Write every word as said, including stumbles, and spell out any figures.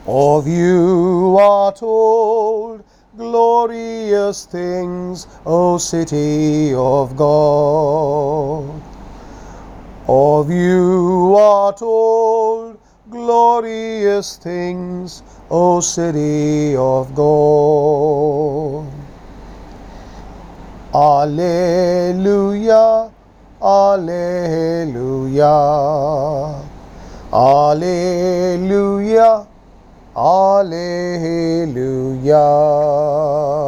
Of you are told glorious things, O city of God. Of you are told glorious things, O city of God. Alleluia, Alleluia, Alleluia, Alleluia.